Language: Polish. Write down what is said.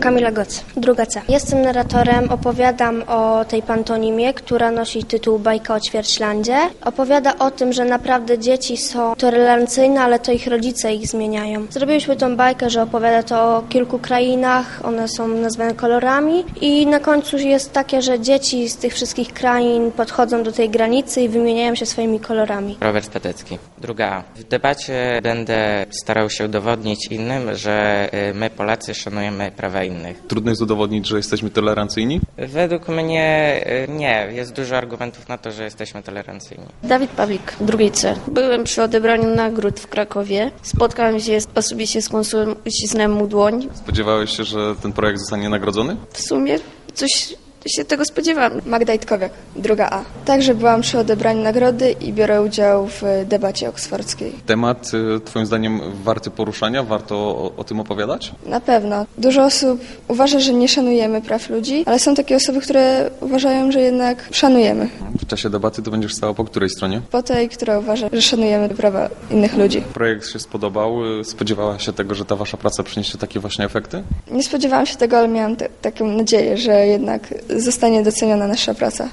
Kamila Goc, druga C. Jestem narratorem, opowiadam o tej pantonimie, która nosi tytuł Bajka o Ćwierćlandzie. Opowiada o tym, że naprawdę dzieci są tolerancyjne, ale to ich rodzice ich zmieniają. Zrobiliśmy tą bajkę, że opowiada to o kilku krainach, one są nazwane kolorami i na końcu jest takie, że dzieci z tych wszystkich krain podchodzą do tej granicy i wymieniają się swoimi kolorami. Robert Spetecki, druga A. W debacie będę starał się udowodnić innym, że my Polacy szanujemy prawa innych. Trudno jest udowodnić, że jesteśmy tolerancyjni? Według mnie nie. Jest dużo argumentów na to, że jesteśmy tolerancyjni. Dawid Pawlik, drugiej C. Byłem przy odebraniu nagród w Krakowie. Spotkałem się osobiście z konsulem, uścisnąłem mu dłoń. Spodziewałeś się, że ten projekt zostanie nagrodzony? W sumie coś się tego spodziewałam. Magda Itkowiak, druga A. Także byłam przy odebraniu nagrody i biorę udział w debacie oksfordzkiej. Temat, twoim zdaniem, warty poruszania? Warto o tym opowiadać? Na pewno. Dużo osób uważa, że nie szanujemy praw ludzi, ale są takie osoby, które uważają, że jednak szanujemy. W czasie debaty to będziesz stała po której stronie? Po tej, która uważa, że szanujemy prawa innych ludzi. Projekt się spodobał. Spodziewałaś się tego, że ta wasza praca przyniesie takie właśnie efekty? Nie spodziewałam się tego, ale miałam taką nadzieję, że jednak zostanie doceniona nasza praca.